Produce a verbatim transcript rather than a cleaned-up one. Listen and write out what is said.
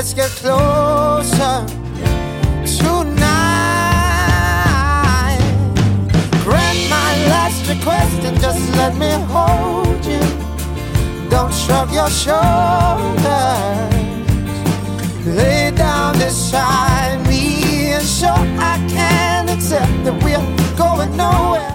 let's get closer tonight. Grant my last request and just let me hold you. Don't shrug your shoulders. Lay down beside me and sure I can accept that we're going nowhere.